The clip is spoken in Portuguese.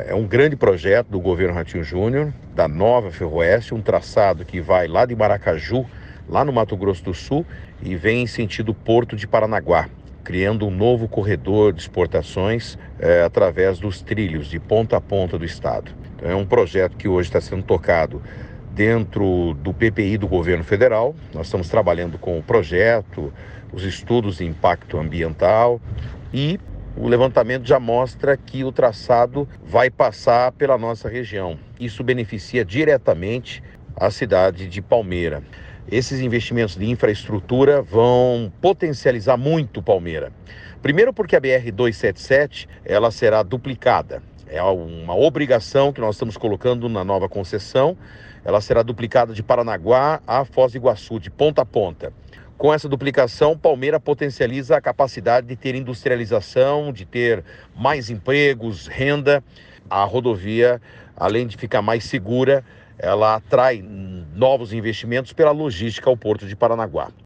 É um grande projeto do governo Ratinho Júnior, da nova Ferroeste, um traçado que vai lá de Maracaju, lá no Mato Grosso do Sul, e vem em sentido Porto de Paranaguá, criando um novo corredor de exportações através dos trilhos de ponta a ponta do estado. Então, é um projeto que hoje está sendo tocado dentro do PPI do governo federal. Nós estamos trabalhando com o projeto, os estudos de impacto ambiental, e o levantamento já mostra que o traçado vai passar pela nossa região. Isso beneficia diretamente a cidade de Palmeira. Esses investimentos de infraestrutura vão potencializar muito Palmeira. Primeiro porque a BR-277 ela será duplicada. É uma obrigação que nós estamos colocando na nova concessão. Ela será duplicada de Paranaguá a Foz do Iguaçu, de ponta a ponta. Com essa duplicação, Palmeira potencializa a capacidade de ter industrialização, de ter mais empregos, renda. A rodovia, além de ficar mais segura, ela atrai novos investimentos pela logística ao Porto de Paranaguá.